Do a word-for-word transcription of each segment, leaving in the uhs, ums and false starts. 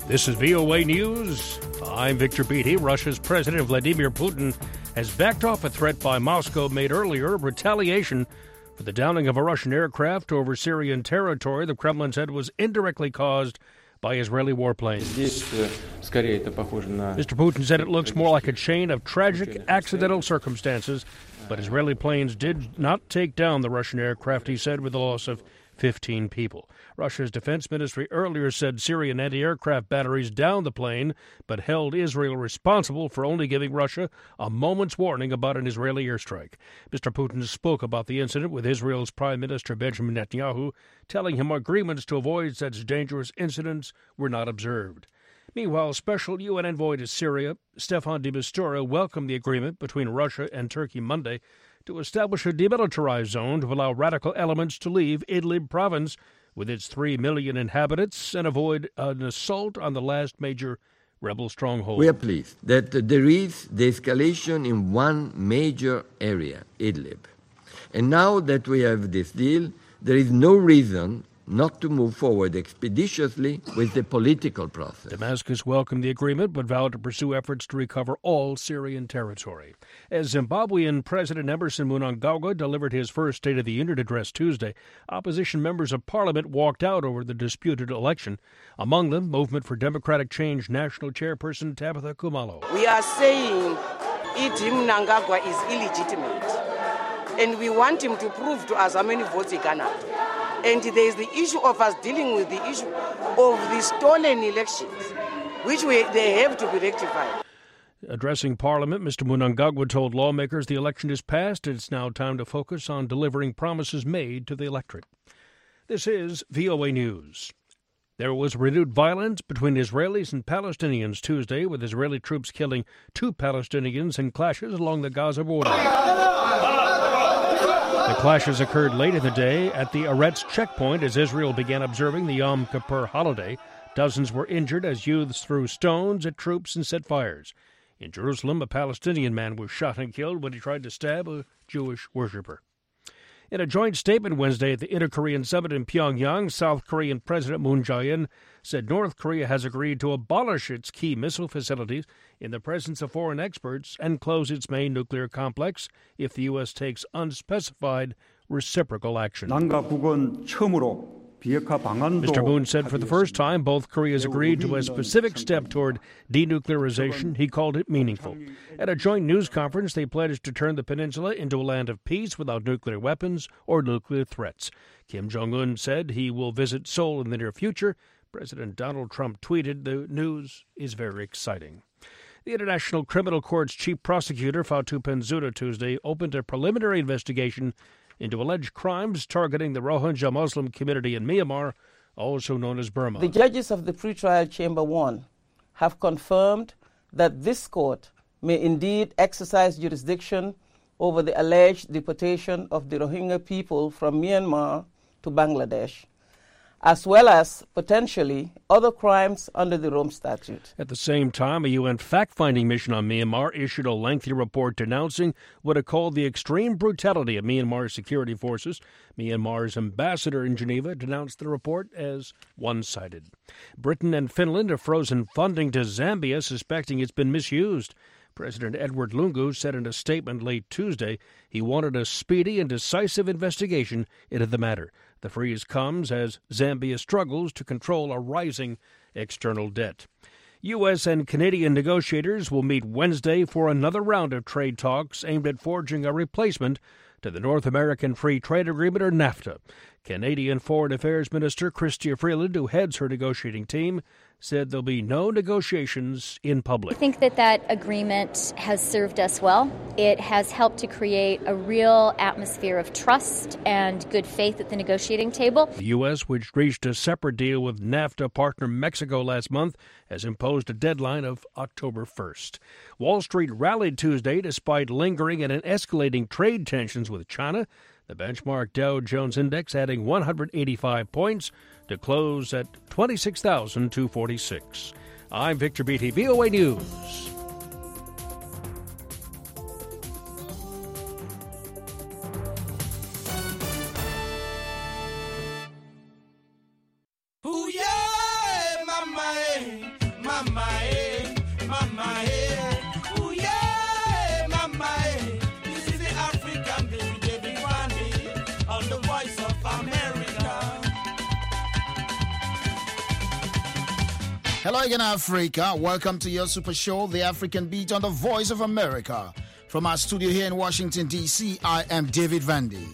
This is V O A News. I'm Victor Beatty. Russia's President Vladimir Putin has backed off a threat by Moscow made earlier of retaliation for the downing of a Russian aircraft over Syrian territory the Kremlin said was indirectly caused by Israeli warplanes. Mister Putin said it looks more like a chain of tragic, accidental circumstances, but Israeli planes did not take down the Russian aircraft, he said, with the loss of fifteen people. Russia's defense ministry earlier said Syrian anti-aircraft batteries downed the plane, but held Israel responsible for only giving Russia a moment's warning about an Israeli airstrike. Mister Putin spoke about the incident with Israel's Prime Minister Benjamin Netanyahu, telling him agreements to avoid such dangerous incidents were not observed. Meanwhile, Special U N Envoy to Syria, Staffan de Mistura, welcomed the agreement between Russia and Turkey Monday to establish a demilitarized zone to allow radical elements to leave Idlib province with its three million inhabitants and avoid an assault on the last major rebel stronghold. We are pleased that there is the escalation in one major area, Idlib. And now that we have this deal, there is no reason not to move forward expeditiously with the political process. Damascus welcomed the agreement but vowed to pursue efforts to recover all Syrian territory. As Zimbabwean President Emmerson Mnangagwa delivered his first State of the Union address Tuesday, opposition members of parliament walked out over the disputed election. Among them, Movement for Democratic Change National Chairperson Tabitha Kumalo. We are saying Idi Mnangagwa is illegitimate, and we want him to prove to us how many votes he can have. And there is the issue of us dealing with the issue of the stolen elections, which we, they have to be rectified. Addressing Parliament, Mister Mnangagwa told lawmakers the election is past and it's now time to focus on delivering promises made to the electorate. This is V O A News. There was renewed violence between Israelis and Palestinians Tuesday, with Israeli troops killing two Palestinians in clashes along the Gaza border. The clashes occurred late in the day at the Eretz checkpoint as Israel began observing the Yom Kippur holiday. Dozens were injured as youths threw stones at troops and set fires. In Jerusalem, a Palestinian man was shot and killed when he tried to stab a Jewish worshiper. In a joint statement Wednesday at the Inter-Korean Summit in Pyongyang, South Korean President Moon Jae-in said North Korea has agreed to abolish its key missile facilities in the presence of foreign experts and close its main nuclear complex if the U S takes unspecified reciprocal action. Mister Moon said for the first time both Koreas agreed to a specific step toward denuclearization. He called it meaningful. At a joint news conference, they pledged to turn the peninsula into a land of peace without nuclear weapons or nuclear threats. Kim Jong-un said he will visit Seoul in the near future. President Donald Trump tweeted, "The news is very exciting." The International Criminal Court's chief prosecutor, Fatou Bensouda, Tuesday opened a preliminary investigation into alleged crimes targeting the Rohingya Muslim community in Myanmar, also known as Burma. The judges of the pretrial Chamber one have confirmed that this court may indeed exercise jurisdiction over the alleged deportation of the Rohingya people from Myanmar to Bangladesh, as well as potentially other crimes under the Rome Statute. At the same time, a U N fact-finding mission on Myanmar issued a lengthy report denouncing what it called the extreme brutality of Myanmar's security forces. Myanmar's ambassador in Geneva denounced the report as one-sided. Britain and Finland have frozen funding to Zambia, suspecting it's been misused. President Edward Lungu said in a statement late Tuesday he wanted a speedy and decisive investigation into the matter. The freeze comes as Zambia struggles to control a rising external debt. U S and Canadian negotiators will meet Wednesday for another round of trade talks aimed at forging a replacement to the North American Free Trade Agreement, or NAFTA. Canadian Foreign Affairs Minister Chrystia Freeland, who heads her negotiating team, said there'll be no negotiations in public. I think that that agreement has served us well. It has helped to create a real atmosphere of trust and good faith at the negotiating table. The U S, which reached a separate deal with NAFTA partner Mexico last month, has imposed a deadline of October first. Wall Street rallied Tuesday despite lingering and escalating trade tensions with China. The benchmark Dow Jones Index adding one hundred eighty-five points to close at twenty-six thousand two hundred forty-six. I'm Victor Beatty, V O A News. Ooh, yeah, my man. Hello again, Africa. Welcome to your super show, The African Beat on the Voice of America. From our studio here in Washington, D C, I am David Vandy.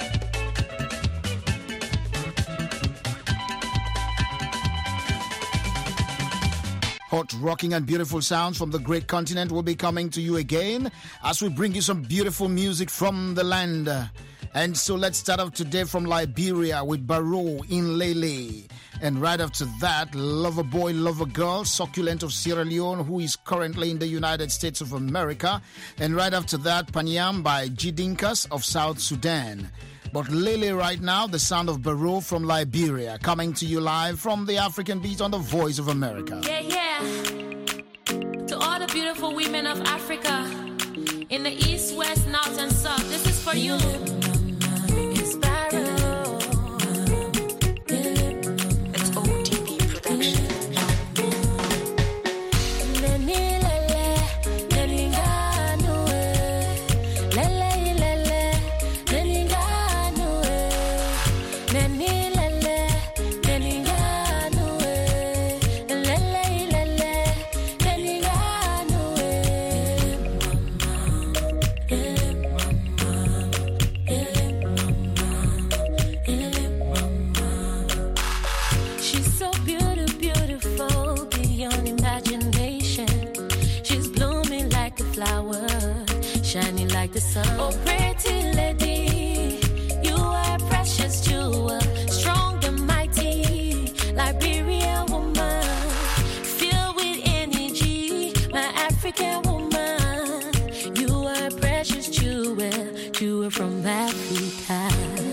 Hot, rocking and beautiful sounds from the great continent will be coming to you again as we bring you some beautiful music from the land. And so let's start off today from Liberia with Barrow in Lele. And right after that, Lover Boy, Lover Girl, Succulent of Sierra Leone, who is currently in the United States of America. And right after that, Panyam by Jidinkas of South Sudan. But Lele right now, the sound of Barrow from Liberia, coming to you live from the African Beat on the Voice of America. Yeah, yeah. To all the beautiful women of Africa, in the east, west, north, and south, this is for you. It's Barrow. It's O T V production. Shining like the sun. Oh, pretty lady, you are a precious jewel, strong and mighty, Liberian woman, filled with energy, my African woman. You are a precious jewel, jewel from Africa.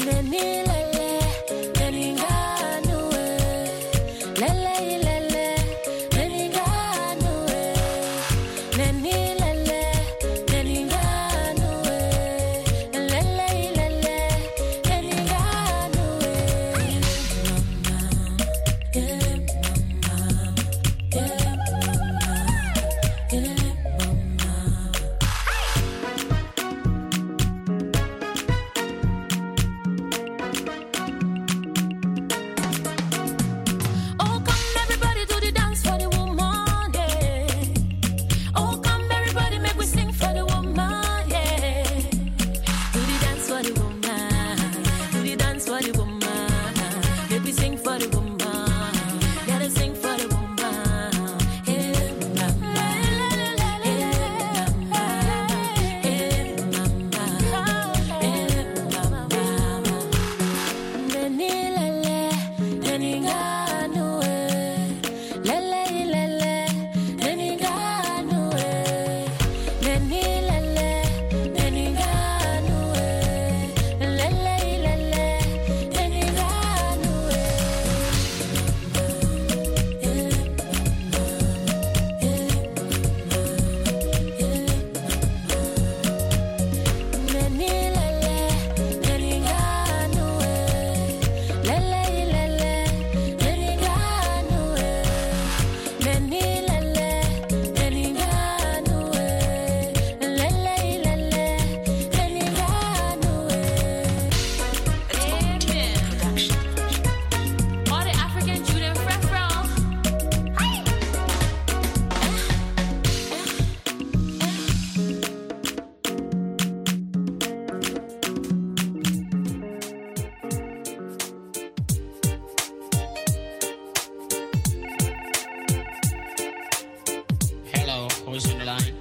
Who's on the line?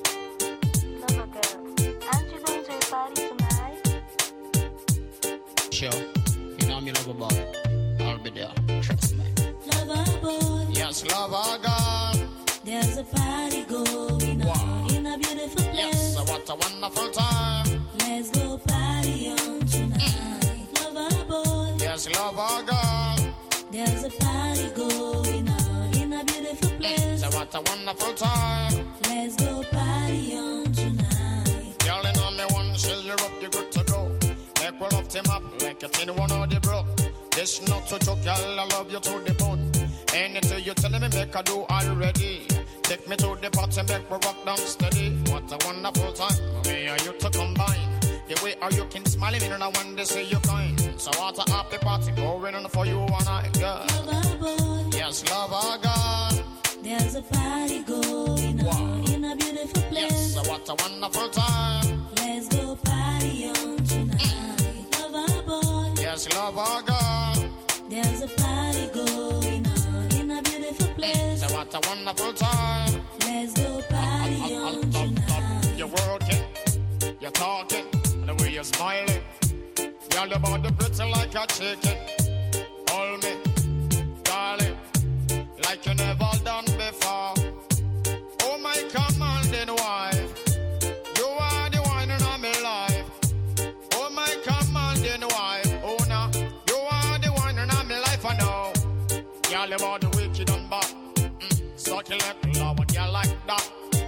Lover girl, aren't you going to a party tonight? Sure. You know me, lover boy. I'll be there. Trust me. Lover boy. Yes, lover girl. There's a party going wow. on in a beautiful place. Yes, what a wonderful time. Let's go party on tonight. Mm. Lover boy. Yes, lover girl. There's a party going on in a beautiful place. So what a wonderful time. Let's go party on tonight. Girl, you know me one shell you up, you good to go. Make we love team up like a tin one of the bro. This not to joke, girl, I love you to the bone. Anything you telling me make I do already. Take me to the party, make we rock down steady. What a wonderful time, me and you to combine. The way how you can smile at me and I want to see you kind. So what a happy party going on for you and I, girl. Lover boy. Yes, lover girl. There's a party going on in a beautiful place. Yes, so what a wonderful time. Let's go party on tonight. Love our boy. Yes, love our God. There's a party going on in a beautiful place. So what a wonderful time. Let's go party on tonight. You're working, you're talking, and the way you're smiling. Girl, your body pretty like a chicken. Hold me, darling, like you never done before. Oh my commanding wife, you are the one in my life. Oh my commanding wife, oh now, you are the one in my life. I know. Girl, your body wicked and bad. Mm, succulent, love, girl like that.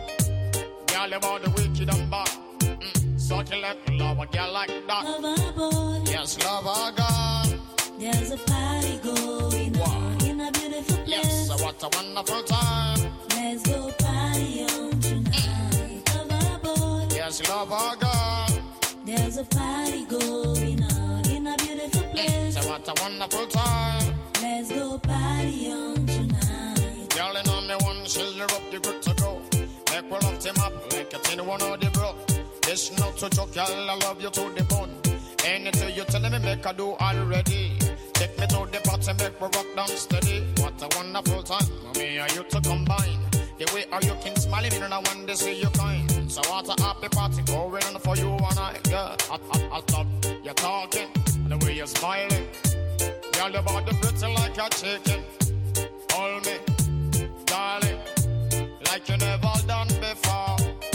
Girl, your body wicked and bad. Mm, succulent, love, girl like that. Love our boy. Yes, love our God. There's a party going on in a beautiful place. Yes, so what a wonderful time. Let's go party on tonight. Love our boy. Yes, love our God. There's a party going on in a beautiful place. So what a wonderful time. Let's go party on tonight. Girl, in on me one, shield you up, you good to go. Make we love team up like a tin one of the bro. This not to joke, girl, I love you to the bone. Anything you telling me, make I do already. Take me to the party, make we rock down steady. What a wonderful time, mommy, are you to combine? The way are you can smiling in and I want to see you kind. So what a happy party going on for you and I. Yeah, I, I, I love you talking, and the way you're smiling. Girl, your body pretty like a chicken. Hold me, darling, like you never done before.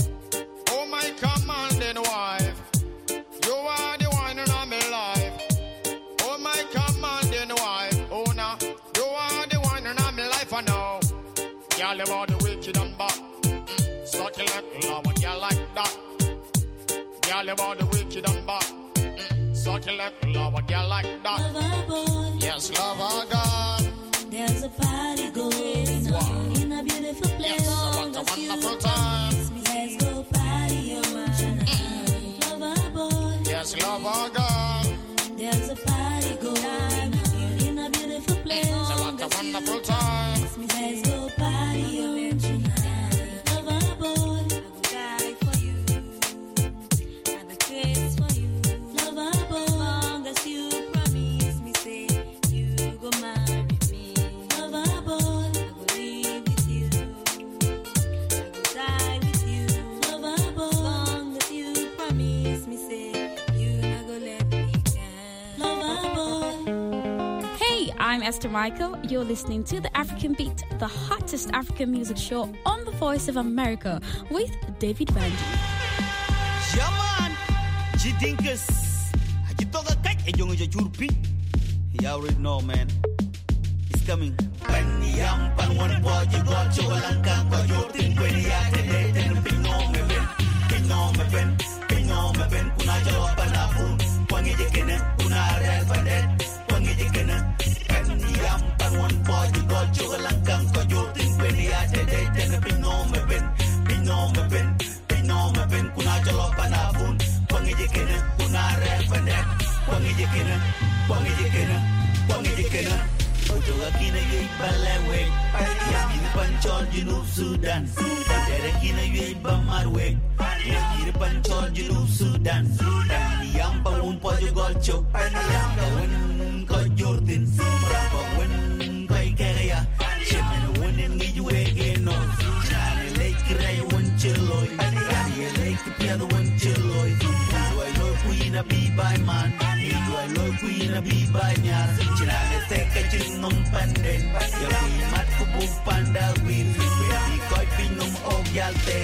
Oh my commanding wife, you are the one in my life. Oh my commanding wife, oh now, you are the one in my life. I know. Girl, your body wicked and bad. Mm, succulent, love, girl like that. Girl, your body wicked and bad. Mm, succulent, love, girl like that. Love our boy. Yes, love our God. There's a party going on in a beautiful place. Yes, so what a wonderful time. Let's go party on tonight. Love our boy. Yes, love our God. There's a party going on in a beautiful place. So what a wonderful time. Let's go party on tonight. Love our boy. I will die for you. I will kiss for you. Love our boy. As long as you promise me, say you go marry me. Love our boy. I will live with you. I will die with you. Love our boy. As long as you promise me, say you not go let me down. Love our boy. Hey, I'm Esther Michael. You're listening to The African Beat, the hottest African music show on the Voice of America with David Bandy. Ja man, je dinkus. Je toch een kijk en jongen je jurpi. You already know man, it's coming. Panyam pan one boy you got cholanka ko yo tin kweni ya tene ten pingo me ben, pingo me ben, pingo me ben kuna jalo panafun, kwangi je kene kuna real padet, kwangi je kene. Panyam pan one boy you got cholanka ko yo tin kweni ya tene ten pingo me ben, pingo me ben, pingo me ben kuna jalo panafun, kwangi je kene kuna real padet, kwangi je kene, kwangi je kene, kwangi je kene. Ojoga kina yui balewe, yakini panchol junub Sudan. Dere kina yui bamarwe, yakini panchol junub Sudan. Yampa un pojo golcho, yampa wen ko Jordan, rapa wen ko Ikeria, shemen wen ngijwe geno. Chane lake ray wen chiloy, chane lake piano wen chiloy. Do I love queen a be by man? Do I love queen a be by nyar? Chane teka chinum panden, ya queen mat kubu panda win. Baby koi pinum og yalte.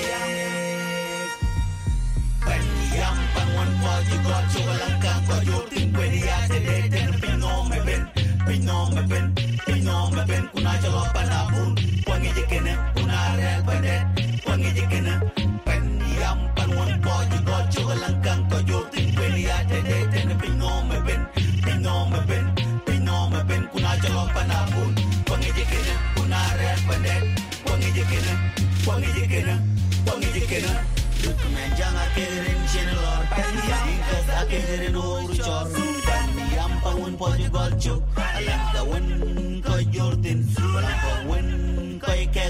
Yam pan one boy you got cholanka ko yo tin kweni ya tene ten pingo me ben, pingo me ben, pingo me ben kuna jalo panabun, kwangi je kene kuna real padet, kwangi je kene. Pen yam pan one boy you got cholanka ko yo tin kweni ya tene ten pingo me ben, pingo me ben, pingo me ben kuna jalo panabun, kwangi je kene kuna real padet, kwangi je kene, kwangi je kene, kwangi je kene. Look man, jang a keren chenelor, because a keren oru chor. Yam pa un po you got chok, alam ka wen ko Jordan, alam ka wen ko Ike.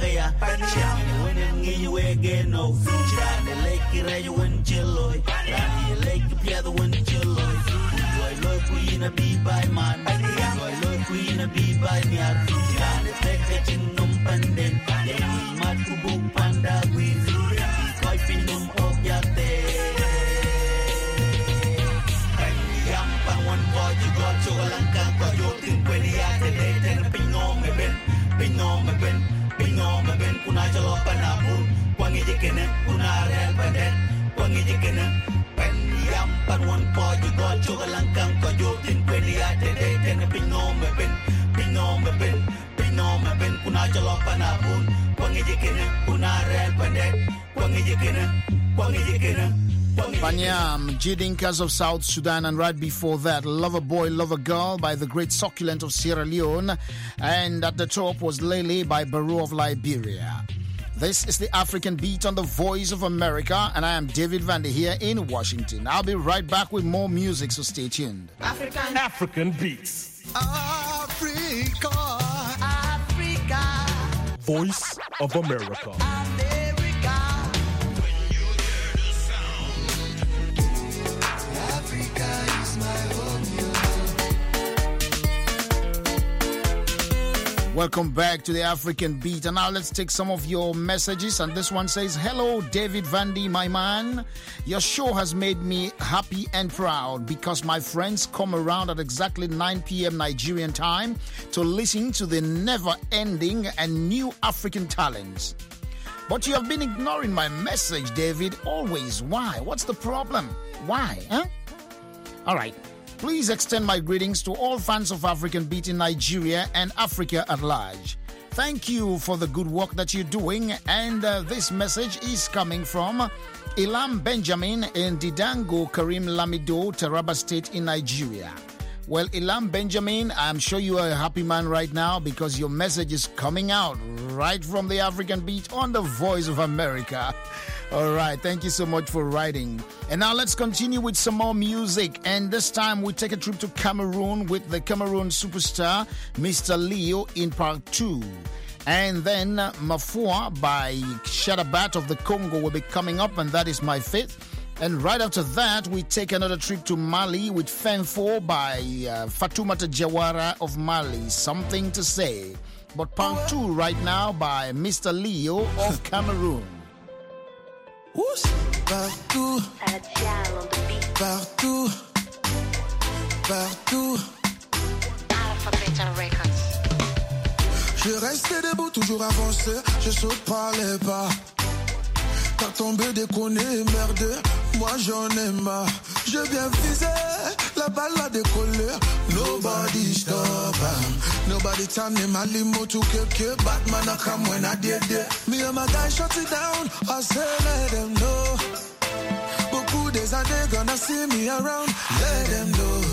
again, no. Chirane lake, Rayo and Chilloy. Rani lake, Piazza and Chilloy. Joy Lord Queen, a bee by man. Joy Lord Queen, a bee by me. Chirane take a chinum pandem. Yay, Matubu Panda, we Koi Pinum of Yate. Yampa one boy, you got Cholanka, got your thing when he had the day, then a ping on me ben, ping on me ben, ping on me ben, Kunajalo Panapun, Wangi Jikene, Kunare Badet, Wangi Jikene, Pen Yampa one boy, you got Cholanka, got your thing when he had the day, then a ping on me ben, ping on me ben, ping on me ben, Kunajalo Panapun, Wangi Jikene, Kunare Badet, Wangi Jikene, Wangi Jikene. Panyam, Jidinkas of South Sudan, and right before that, Lover Boy, Lover Girl by the Great Succulent of Sierra Leone, and at the top was Lele by Barrow of Liberia. This is the African Beat on the Voice of America, and I am David Vander here in Washington. I'll be right back with more music, so stay tuned. African, African Beats. Africa, Africa. Voice of America. Welcome back to the African Beat, and now let's take some of your messages. And this one says, hello David Vandy, my man. Your show has made me happy and proud because my friends come around at exactly nine p.m. Nigerian time to listen to the never-ending and new African talents. But you have been ignoring my message, David, always. Why? What's the problem? Why, huh? All right. Please extend my greetings to all fans of African Beat in Nigeria and Africa at large. Thank you for the good work that you're doing, and uh, this message is coming from Ilam Benjamin in Didango Karim Lamido, Taraba State in Nigeria. Well, Ilam Benjamin, I'm sure you are a happy man right now because your message is coming out right from the African Beat on the Voice of America. All right, thank you so much for writing. And now let's continue with some more music. And this time we take a trip to Cameroon with the Cameroon superstar, Mister Leo, in part two. And then Mafua by Shadabat of the Congo will be coming up, and that is my fifth. And right after that, we take another trip to Mali with Fenfo by uh, Fatoumata Jawara of Mali, Something to Say. But part two right now by Mister Leo of Cameroon. Partout, partout, partout. Je restais debout, toujours avancé, je saute par les pas. T'as tombé, déconné, merde, moi j'en ai marre. J'ai bien visé, la balle a décollé. Nobody stop, nobody turn me my limo to kick Batman I come when I did it. Me and my guys shut it down, I say let them know. Beaucoup des années gonna see me around, let them know.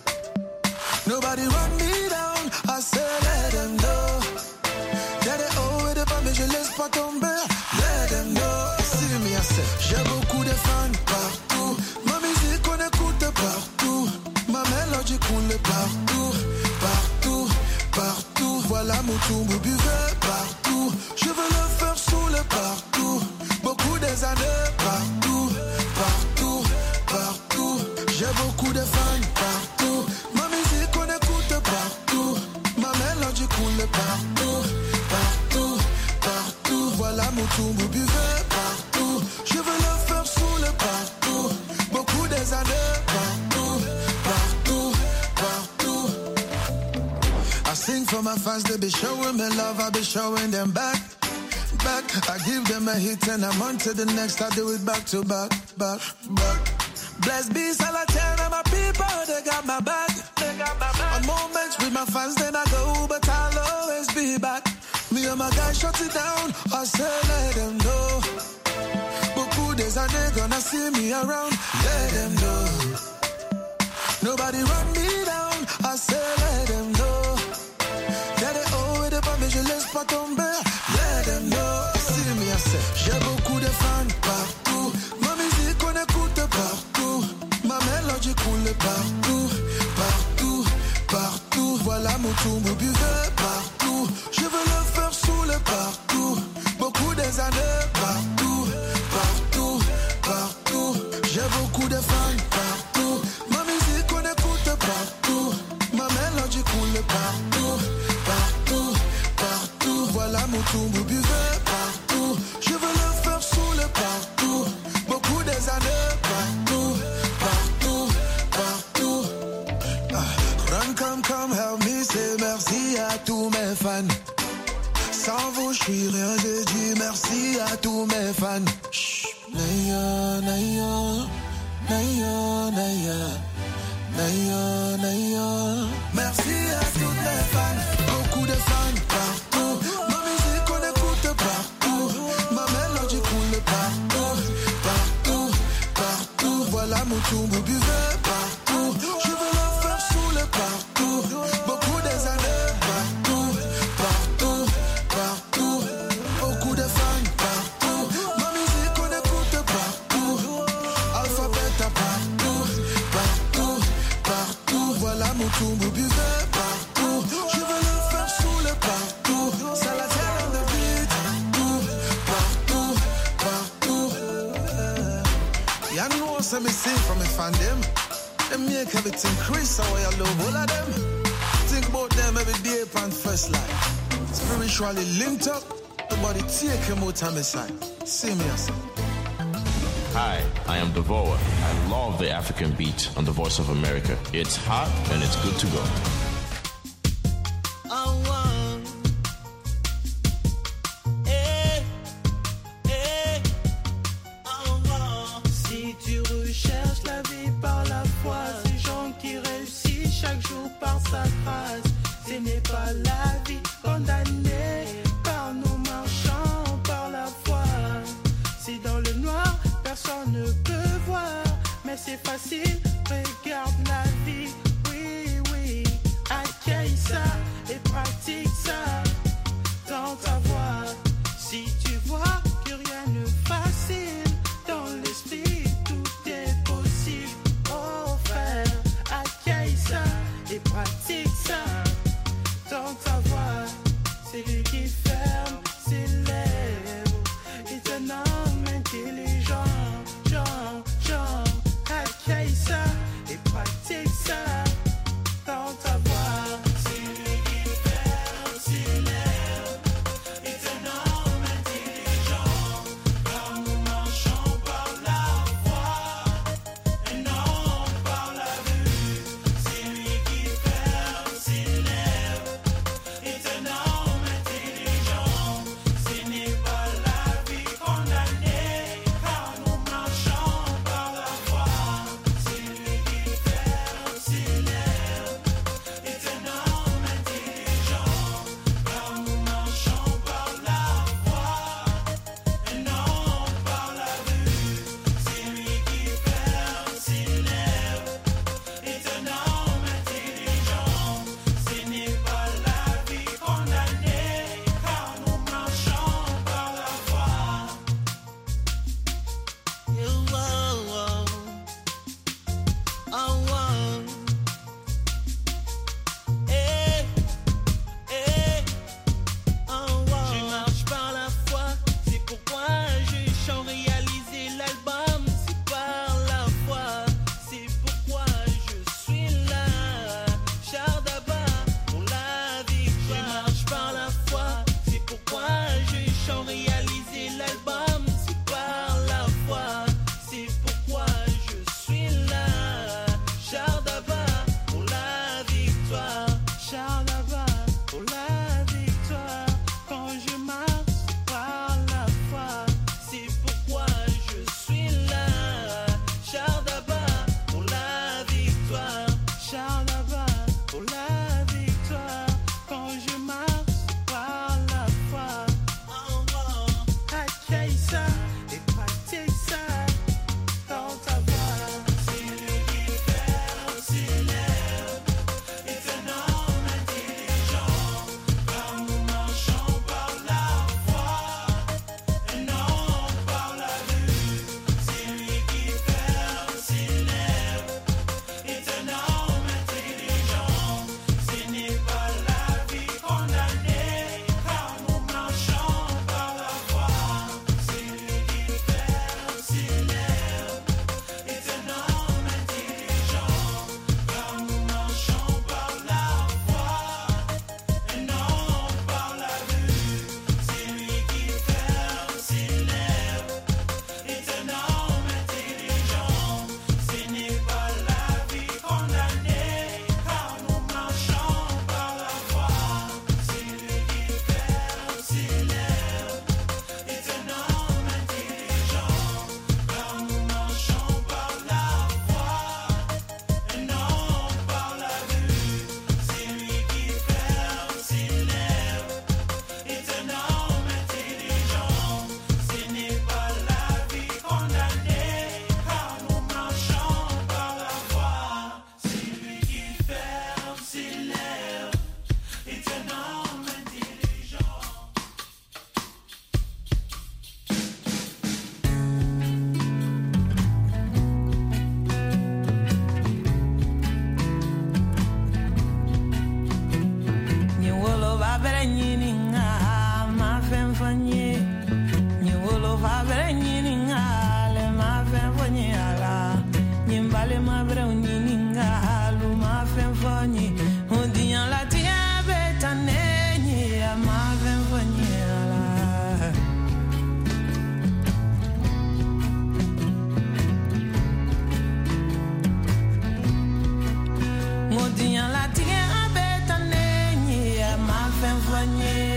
Nobody run me down, I say let them know. Y'a des hauts et des bas mais je laisse pas tomber, let them know. See me I say, j'ai beaucoup de fans partout. Ma musique on écoute partout. Ma mélodie coule partout, partout, partout. Voilà mon tour, buvez partout. Je veux le faire saouler partout. Beaucoup des années partout, partout, partout. J'ai beaucoup de fans partout. Ma musique on écoute partout. Ma mélodie coule partout, partout, partout. Voilà mon tour, buvez partout. Je veux le faire saouler partout. Beaucoup des années partout, partout, partout. I sing for my fans, they be showing me love, I be showing them back, back. I give them a hit and I'm on to the next, I do it back to back, back, back. Blessed be Salatin and my people, they got my back. They got my back. On moments with my fans, then I go, but I'll always be back. Me and my guys shut it down, I say let them know. Beaucoup des années gonna see me around, let them know. Nobody run me down, I say let them know. Y'a des hauts et des bas mais je laisse pas tomber, let them know. See me I say, j'ai beaucoup de fans partout. Ma musique on écoute partout. Ma mélodie coule partout, partout, partout. Voilà mon tour, vous buvez partout. Je veux le faire saouler partout. Beaucoup des années partout, Mutumbu buvait partout. Je veux le faire sous le partout. Beaucoup des années partout, partout, partout. Ah, run, come, come, help me, say merci à tous mes fans. Sans vous, je suis rien, je dis merci à tous mes fans. Naya, naya, naya, naya, naya, naya. Merci à tous mes fans, beaucoup de fans partout. Ma musique on écoute partout, ma mélodie coule partout, partout, partout. Voilà Mutumbu buvait partout. Je veux le faire sous le partout, beaucoup des années partout, partout, partout. Beaucoup de fans partout, ma musique on écoute partout. Alphabet partout, partout, partout. Voilà Mutumbu buvait partout. Je veux le faire sous le partout. Saladier on the beat, partout, partout, partout. Y'all know what me say from me fan them. Them make everything increase how I love all of them. Think about them every day upon first life. Spiritually linked up, the body take him out of my side. See me yourself. Hi, I am Devoa. I love the African beat on the Voice of America. It's hot and it's good to go. Si tu recherches la vie par la foi, ces gens qui réussissent chaque jour par sa grâce, ce n'est pas la vie condamnée par nos marchands par la foi. Si dans le noir, personne ne peut voir, mais c'est facile, regarde la vie, oui, oui, accueille ça et pratique ça dans ta voix. Si tu vois que rien ne facile, dans l'esprit tout est possible. Oh frère, accueille ça et pratique ça dans ta voix. C'est lui qui ferme ses lèvres. Il est un homme intelligent, Jean, Jean, accueille ça et pratique ça dans ta voix. C'est lui qui ferme ses lèvres. Il est un homme intelligent. fanye ni wolo fa bre ni ngale ma fen fanye ala ni mbale ma bre ni ninga lu ma fen fanye odian la tie betane ni ma fen fanye ala odian la tie betane ni ma fen fanye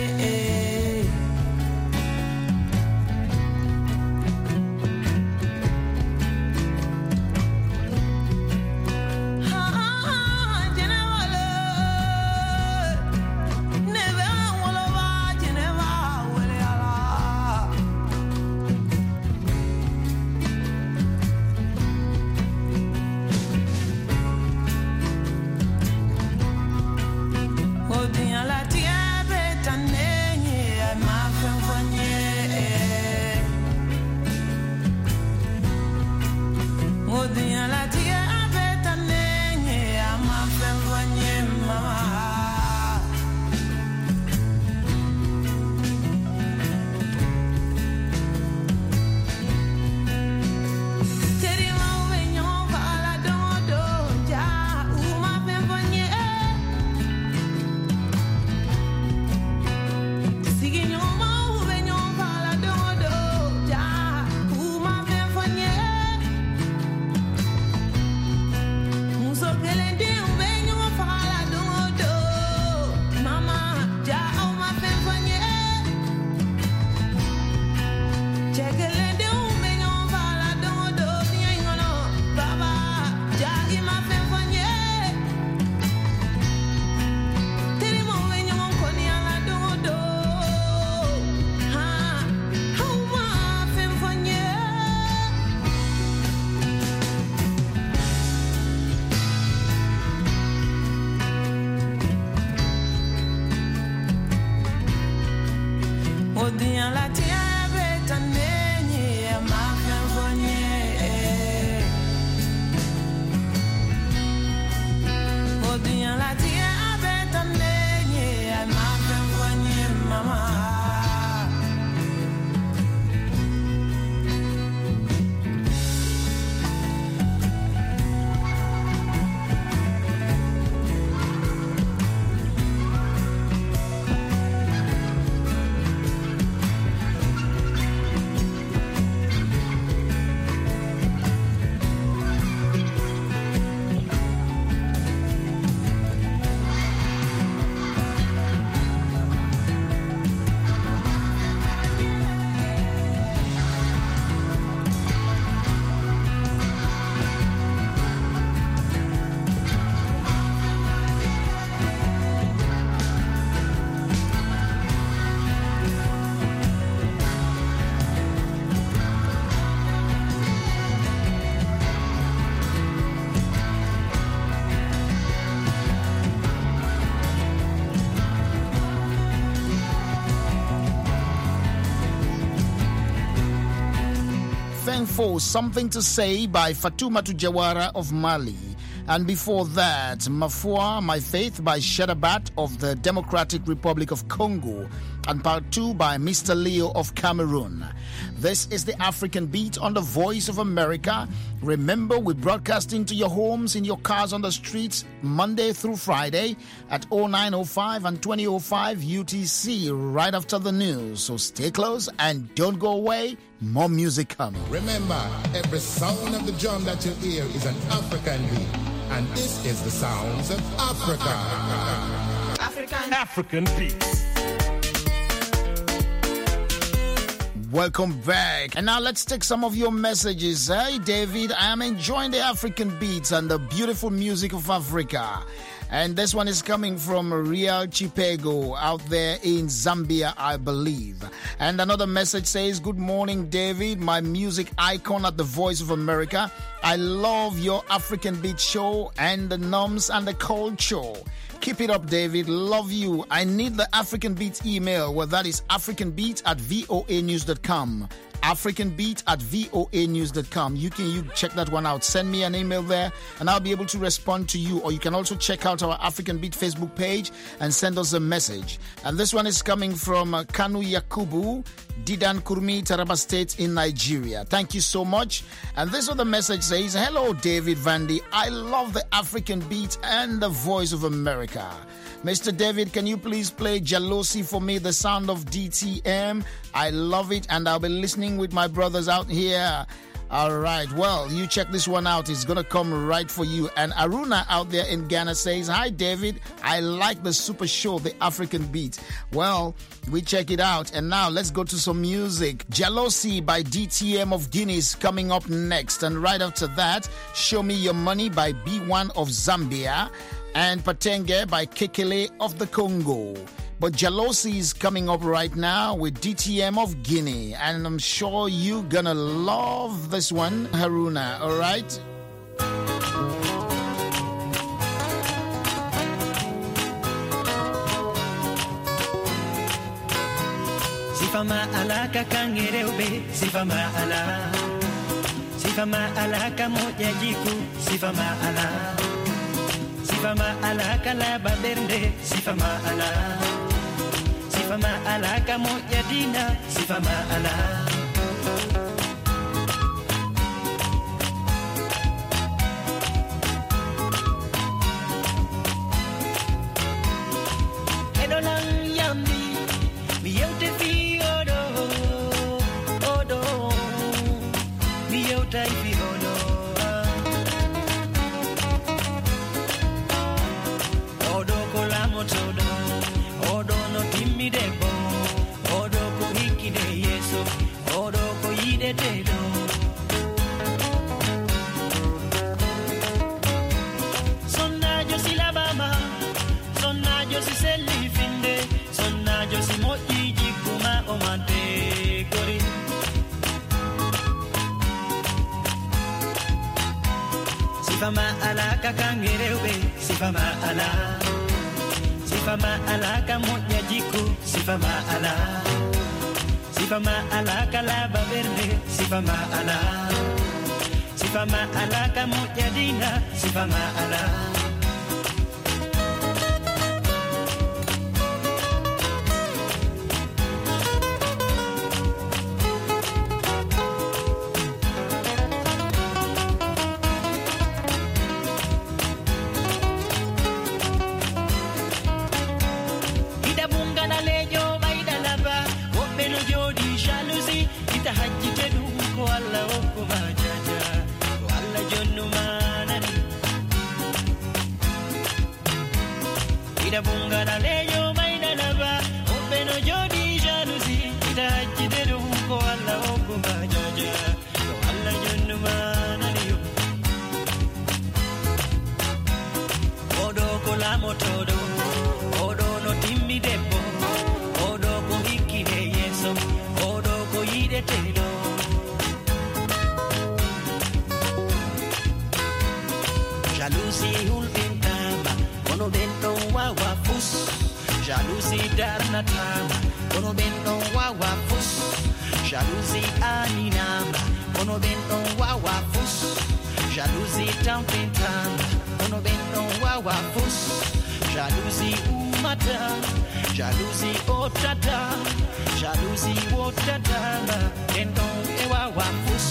For Something to Say by Fatoumata Jawara of Mali. And before that, Mafua, My Faith by Shadabat of the Democratic Republic of Congo. And part two by Mister Leo of Cameroon. This is the African Beat on the Voice of America. Remember, we broadcast into your homes, in your cars, on the streets, Monday through Friday at oh nine oh five and twenty oh five U T C, right after the news. So stay close and don't go away. More music coming. Remember, every sound of the drum that you hear is an African beat. And this is the sounds of Africa. African African beats. Welcome back. And now let's take some of your messages. Hey, David, I am enjoying the African beats and the beautiful music of Africa. And this one is coming from Real Chipego out there in Zambia, I believe. And another message says, good morning, David, my music icon at the Voice of America. I love your African Beat show and the norms and the culture. Keep it up, David. Love you. I need the African Beat email. Well, that is africanbeat at voa news dot com. African Beat at voa news dot com. You can you check that one out. Send me an email there and I'll be able to respond to you. Or you can also check out our African Beat Facebook page and send us a message. And this one is coming from uh, Kanu Yakubu, Didan Kurmi, Taraba State in Nigeria. Thank you so much. And this other message says, hello, David Vandy. I love the African Beat and the voice of America. Mister David, can you please play Jalosi for me, the sound of D T M? I love it, and I'll be listening with my brothers out here. All right, well, you check this one out. It's going to come right for you. And Aruna out there in Ghana says, hi, David. I like the super show, the African Beat. Well, we check it out. And now let's go to some music. Jalosi by D T M of Guinea is coming up next. And right after that, Show Me Your Money by B one of Zambia. And Patenge by Kekele of the Congo. But Jalosi is coming up right now with D T M of Guinea. And I'm sure you're gonna love this one, Haruna, all right? Sifama alaka kangereube, sifama ala. Sifama alaka moja jiku, sifama ala. Sifama alaka la baberde, sifama ala. Sifama alaka moja dina, sifama ala. Edolang yambi, miyote fi odo, odo, miyote fi odo. Odo kola motodo, odo no timmi debo, odo ko hiki de yeso, odo ko yide dedo. Sonna yo si la bama, sonna yo si se li finde, sonna yo si mo iji kuma omante kori. Sifama ala kakangerewe, sifama ala. Sifama alaka moja jiku, sifama ala. Sifama alaka laba verde, sifama ala. Sifama alaka moja dina, sifama ala. Motodo, odo no timmi debo, odo ko hiki de yeso, odo ko yide tedo. Jalousie ultintama, kono bento wawa fus. Jalousie darnatama, kono bento wawa fus. Jalousie aninama, kono bento wawa fus. Jalousie tampintama, kono bento wawa fus. Jalousie umata, jalousie otata, jalousie otata, bento wawa fus.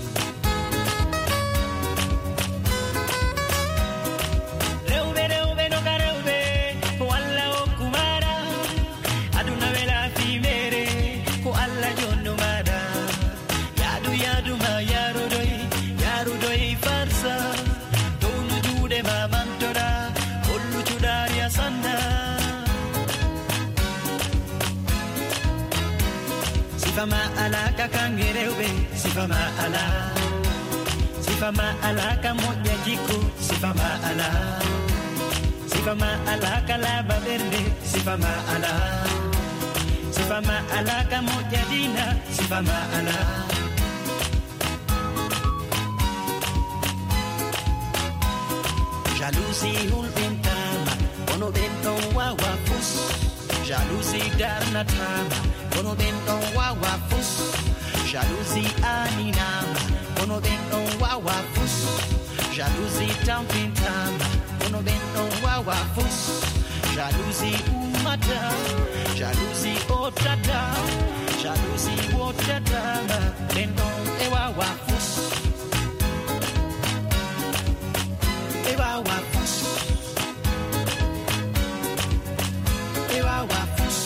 Sifama alaka kangereube, sifama ala. Sifama alaka moja jiku, sifama ala. Sifama alaka laba verde, sifama ala. Sifama alaka moja dina, sifama ala. Jalousie ultintama, kono bento wawa fus. Jalousie darnatama, kono bento wawa fus. Jalousie aninama, ono beno wawa fus. Jalousie tampintama, ono beno wawa fus. Jalousie umata, jalousie otata, jalousie otata, beno ewawa fus. Ewawa fus. Ewawa fus.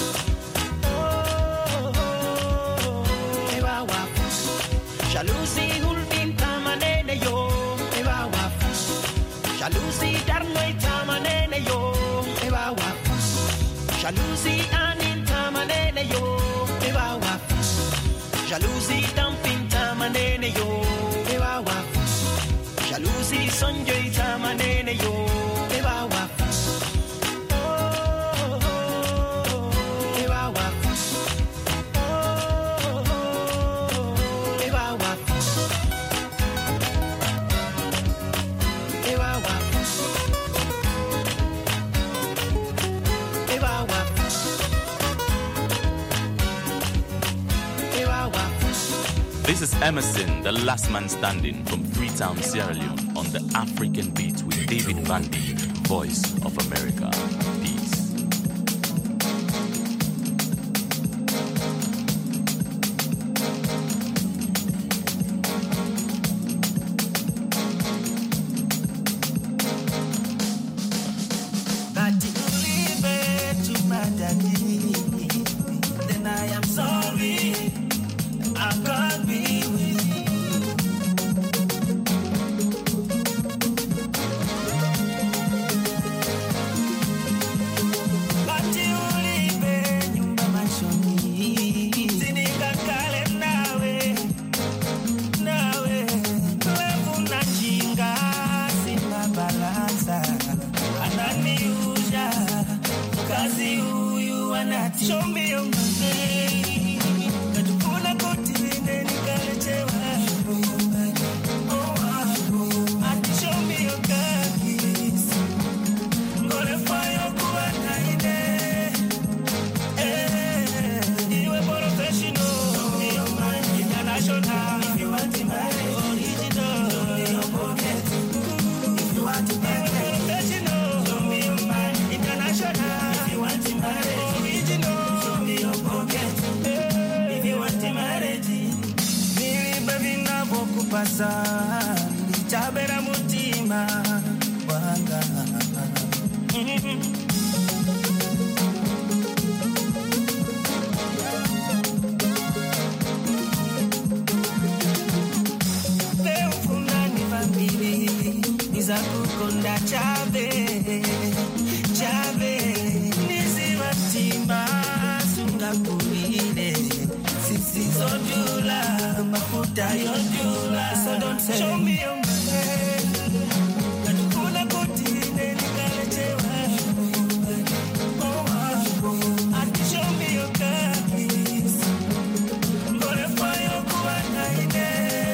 Jalousie hulbin tamanene yo, ewa wafus. Jalousie darnoy tamanene yo, ewa wafus. Jalousie anin tamanene yo, ewa wafus. Jalousie dampin tamanene yo, ewa wafus. Jalousie sonjoy tamanene yo, ewa wafus. Ewa wafus. This is Emerson, the last man standing from Freetown, Sierra Leone, on the African Beat with David Bandy, Voice of America. Peace. But if you leave it to my daddy, then I am sorry. I can't be with you. But you leave it, nyumba machoni. Sinikakale nawe, nawe. Levu na chinga, sina balansa. Ananiuja, kazi huyu anati. Show me your money. Katukuna koti nene kalechewa. Oh, ati show me your kakis. Ngole fayo kuwa naine. Eh, iwe professional. Show me your money. International. If you want to marry, original. Show me your pocket. If you want to marry, professional. Show me your money. International. If you want to marry, original. Show me your pocket. If you want to marry, Miri baby na boku pasa, lichabera mutima wanga. Teufuna ni vampiri, niza kukonda chabe, chabe. Nizi vatima, sunga kuile. Sisi zodula, mafuta yodula. So don't say, show me your money. Katukuna koti nene kalechewa. Oh, ati show me your kakis. Ngole fayo kuwa naine.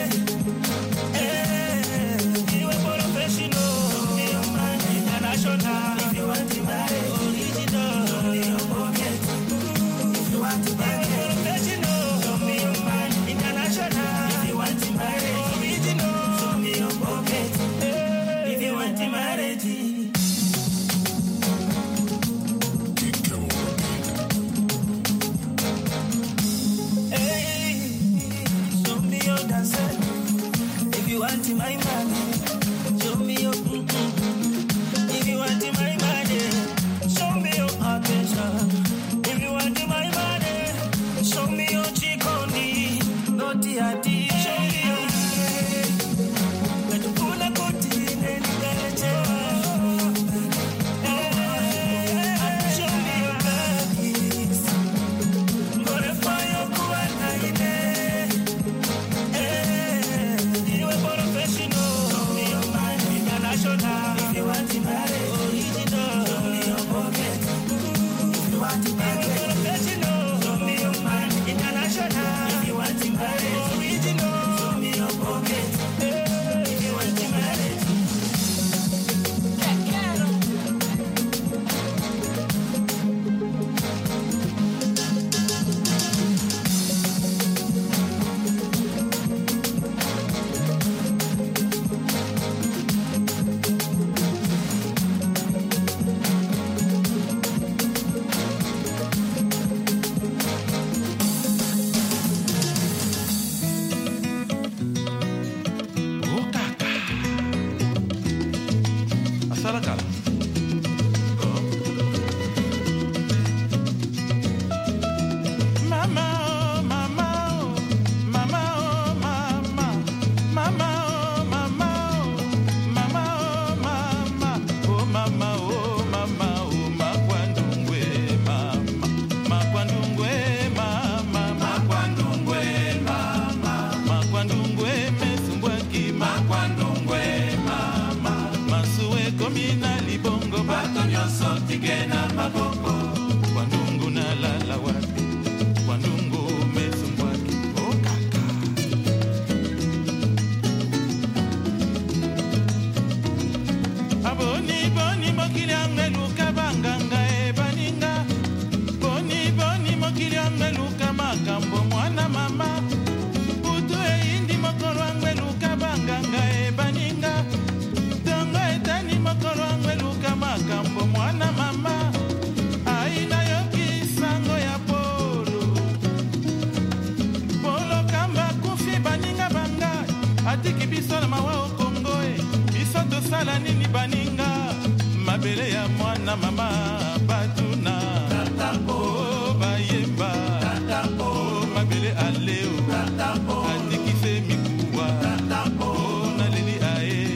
Eh, iwe professional. Show me your money. International. If you want to marry, original. Show me your pocket. If you want to marry, professional. Show me your money. International. If you want to marry, original. Show me your batiki biso na mawa okongo e biso tosala nini baninga mabele ya mwana mama batuna o bayemba o mabele aleo atikise mikuwa o naleli ae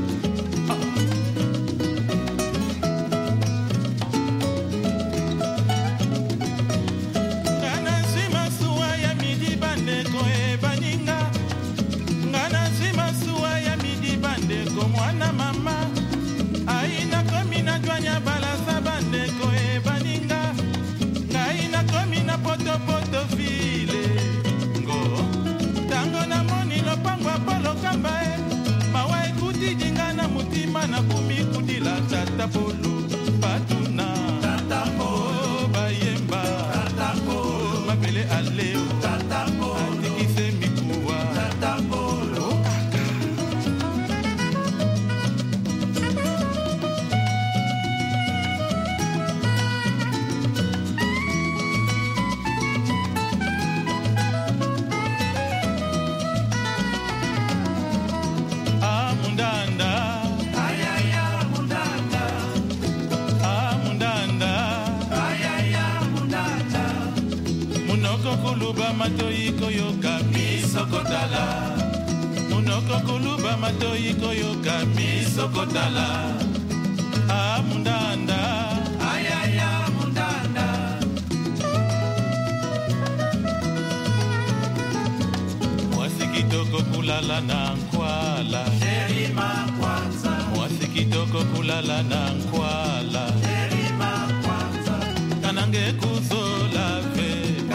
ngana zima suwa ya midi bandeko e baninga ngana zima suwa ya midi bandeko mwana mama aina komi na jwanya balasa bandeko e baninga ngaina komi na poto poto file ngo tango na moni lopango apolo kamba e mawa ekuti jinga na mutima na kumi kudila tata polo patuna tata o bayemba tata o mabele aleo tata o atikise mikuwa tata polo kuluba matoiko yoka misokotala munoko kuluba matoiko yoka misokotala ah mundanda ayaya mundanda mwasi kitoko kulala na nkwala sherima kwanza mwasi kitoko kulala na nkwala sherima kwanza kanange kuzola ve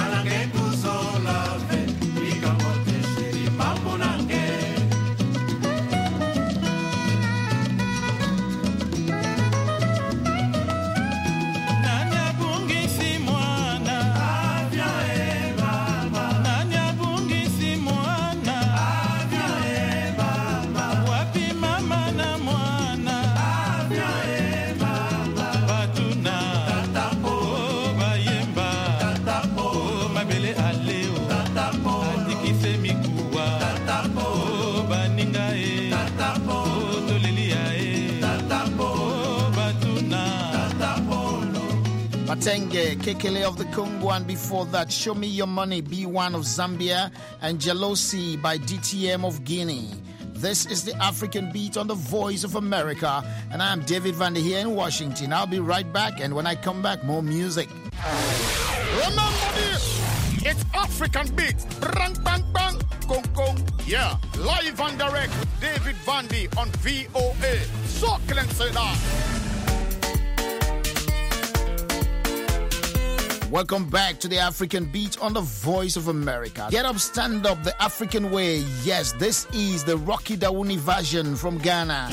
Batenge, Kekele of the Congo, and before that, Show Me Your Money, B one of Zambia, and Jealousy by D T M of Guinea. This is the African Beat on the Voice of America, and I'm David Van Der here in Washington. I'll be right back, and when I come back, more music. Remember this, it's African Beat. Bang, bang, bang, kong, kong. Yeah, live and direct with David Van Der on V O A. So can say that. Welcome back to the African Beat on the Voice of America. Get up, stand up, the African way. Yes, this is the Rocky Dauni version from Ghana.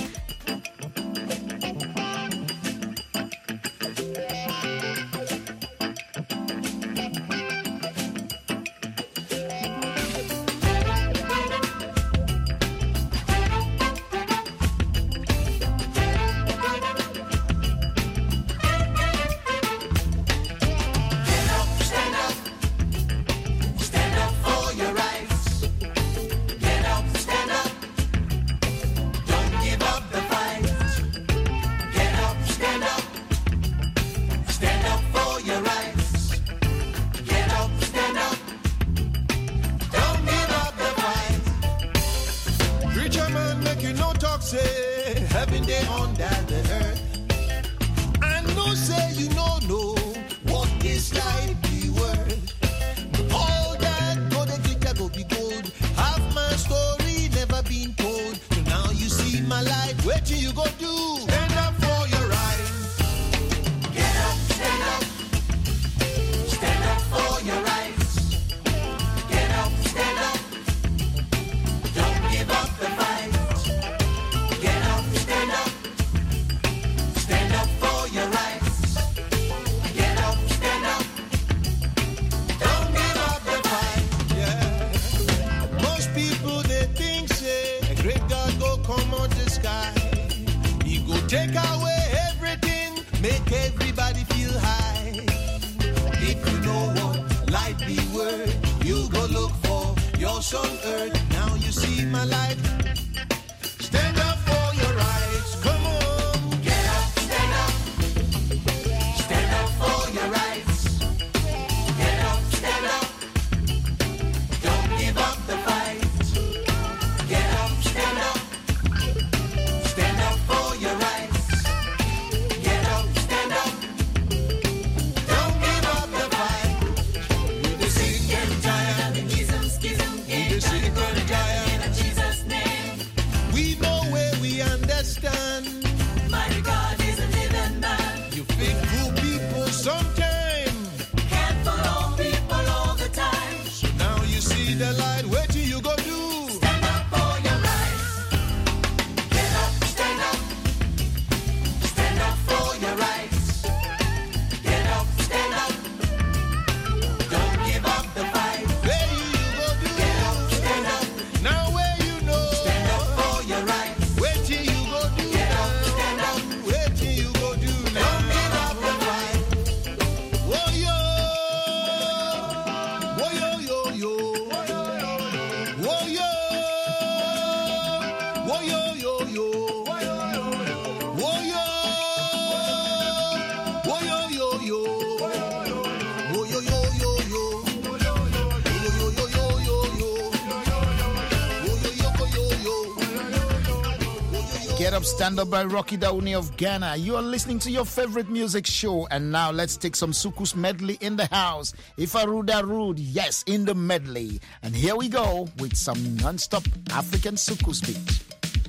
Take away everything, make everybody feel high. If you know what light be worth, you go look for your sun earth. Now you see my light. see the light, wait till you go do. Stand up for your rights. Get up, stand up. Stand up for your rights. Get up, stand up. Don't give up the fight. Where you go do. Get up, stand up. Now where you know. Stand up for your rights. Wait till you go do. Get up, stand up. Wait till you go do now. Don't give up the fight. Whoa yo, whoa yo yo yo, whoa yo, whoa yo yo yo, whoa yo, whoa yo yo yo, whoa yo yo yo yo, whoa yo yo yo yo yo, whoa yo yo yo yo. Get Up, Stand Up by Rocky Dauni of Ghana. You are listening to your favorite music show. And now let's take some Sukus medley in the house. Ifaruda Rude, yes, in the medley. And here we go with some non-stop African Sukus beat.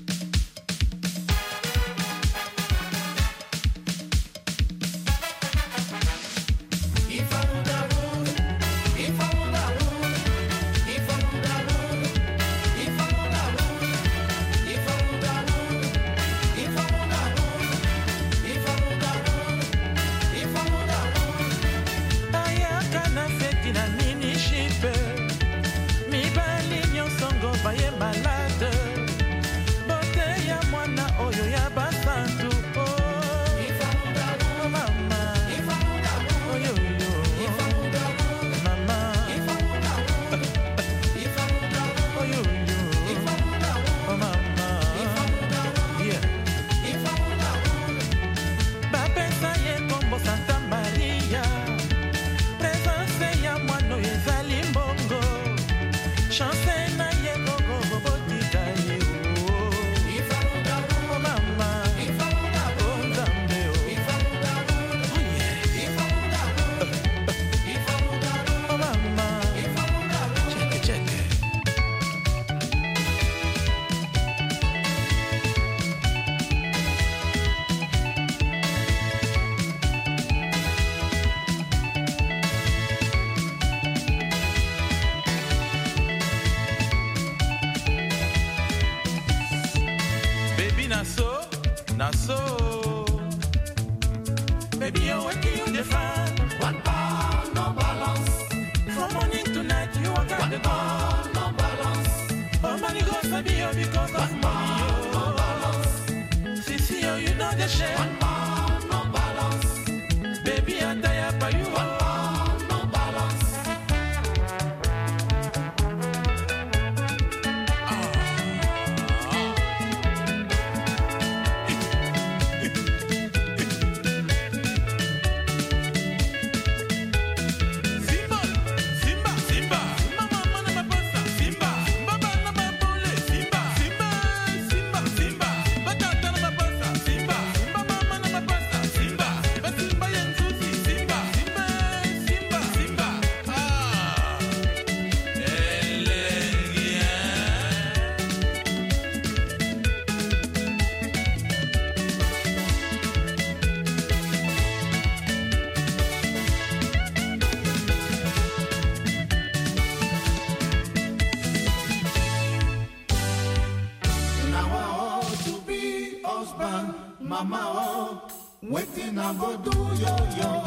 Mama, oh, waiting I go do yo yo.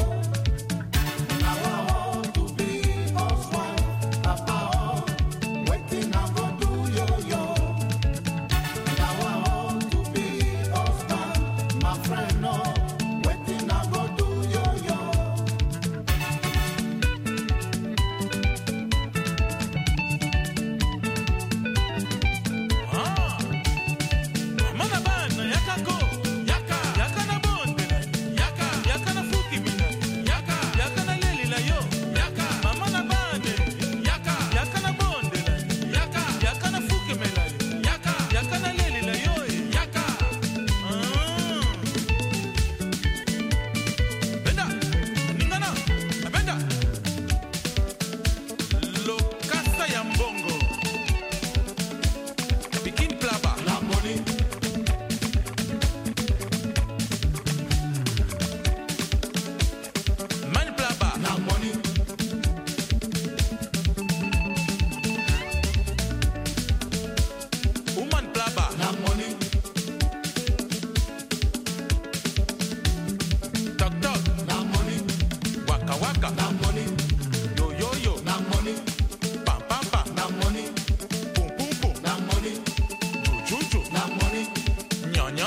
Now I want to be husband, Papa, oh, waiting I go do yo yo. Now I want to be husband, my friend, oh, waiting I go do yo yo. Yaka, yaka na bonde, yaka, yaka na fuki mina, yaka.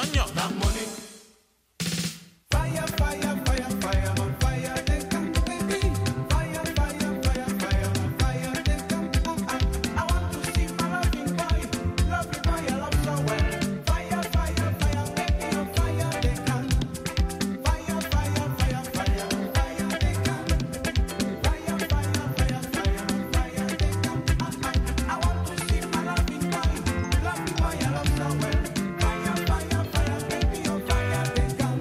Anya. That money. Fire, fire, fire, fire, on fire, they come, baby. Fire, fire, fire, fire, on fire, they come. I want to see my loving boy, loving boy, I love so well. Fire, fire, fire, baby, on fire, they come. Fire, fire, fire, fire, on fire, they come. Fire, fire, fire, fire, on fire, they come. I want to see my loving boy, loving boy, I love so well. Fire, fire, fire, baby, on fire, they come.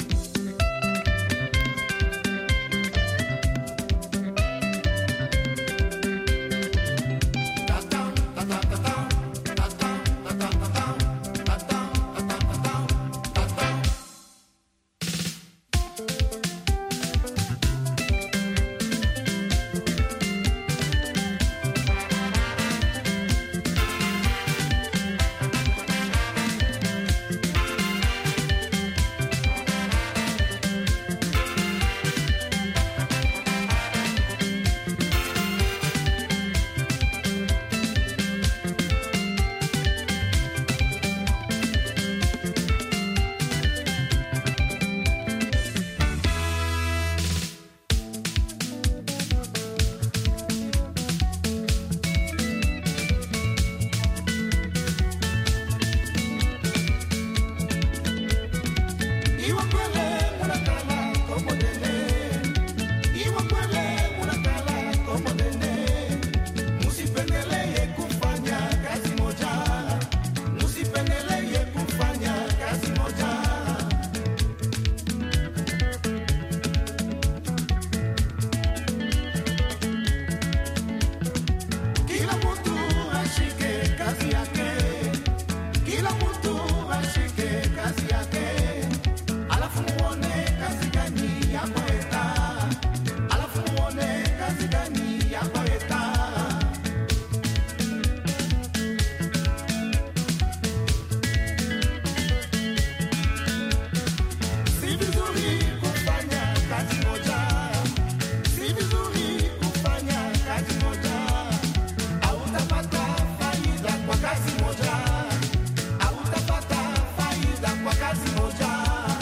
Kila mtu ashike kazi yake, kila mtu ashike kazi yake, alafu muone kazi gani yako eta, alafu muone kazi gani yako eta. Si vizuri kufanya kazi moja, si vizuri kufanya kazi moja. Hautapata faida kwa kazi moja, hautapata faida kwa kazi moja.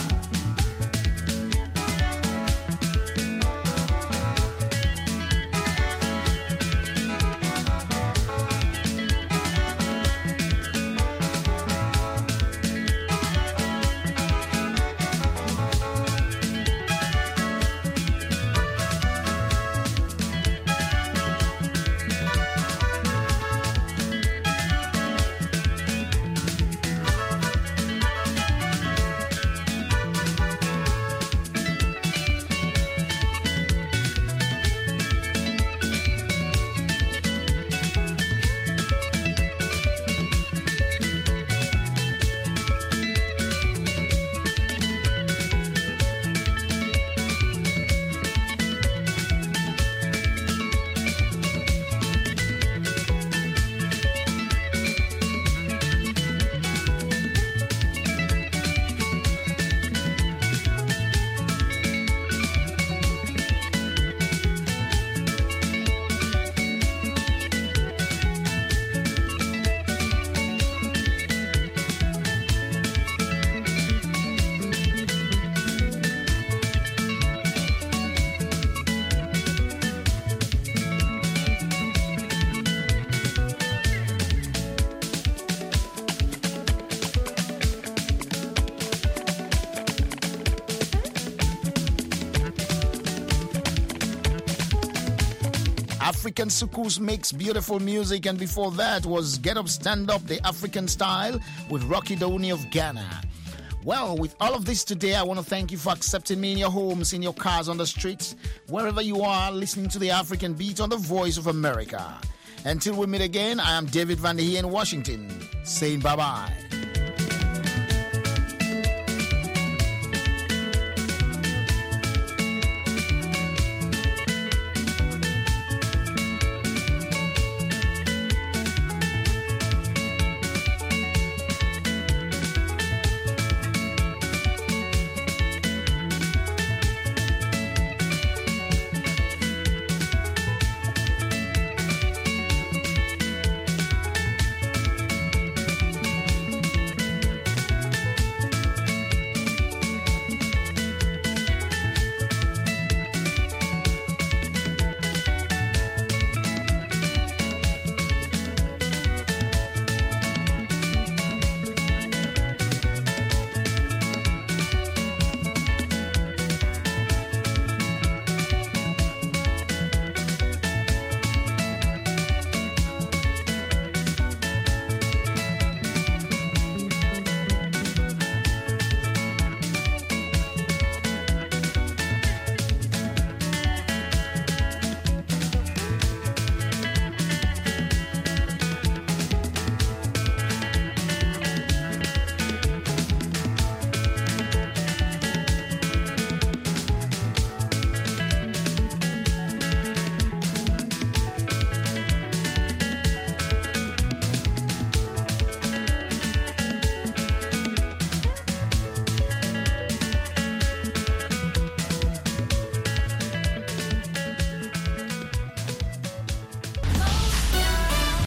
African Sukus makes beautiful music, and before that was Get Up Stand Up, the African style, with Rocky Dauni of Ghana. Well, with all of this today, I want to thank you for accepting me in your homes, in your cars, on the streets, wherever you are, listening to the African Beat on the Voice of America. Until we meet again, I am David Van Der Hee in Washington, saying bye-bye.